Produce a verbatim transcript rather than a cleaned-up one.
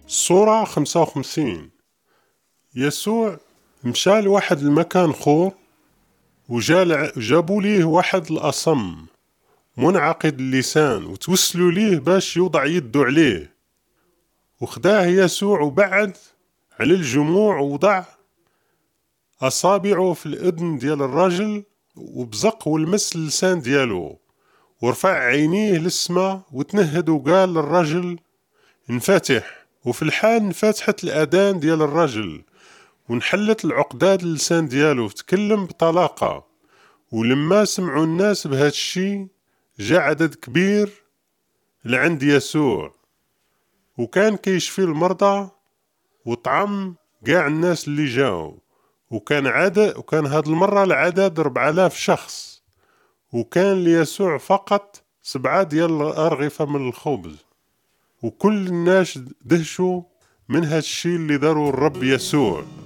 صورة خمسة وخمسين. يسوع مشى لواحد المكان خور، وجابوا ليه واحد الأصم منعقد اللسان وتوسلوا ليه باش يوضع يده عليه، وخداه يسوع وبعد على الجموع ووضع أصابعه في الأذن ديال الرجل وبزق والمس اللسان ديالو، ورفع عينيه للسما وتنهد وقال للرجل انفتح. وفي الحال انفتحت الأذان ديال الرجل ونحلت العقدات اللسان ديالو وتكلم بطلاقة. ولما سمعوا الناس بهذا الشيء جاء عدد كبير لعند يسوع، وكان كيشفي المرضى وطعم قاع الناس اللي جاوا، وكان عدد وكان هاد المرة العدد أربعة آلاف شخص، وكان ليسوع فقط سبعة ديال الأرغفة من الخبز، وكل الناس دهشوا من هاد الشيء اللي داروا الرب يسوع.